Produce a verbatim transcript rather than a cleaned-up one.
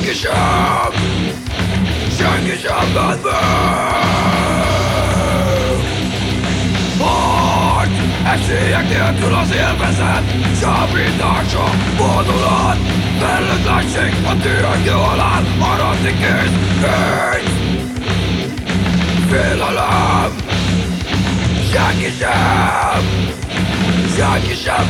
senki sem, senki sem ment meg. Harc, esélyek nélkül az élvezet, csábítása, vonulat, felelőtlenség, a tűrgő alá, maradni kész, kész. Félelem, senki sem, senki sem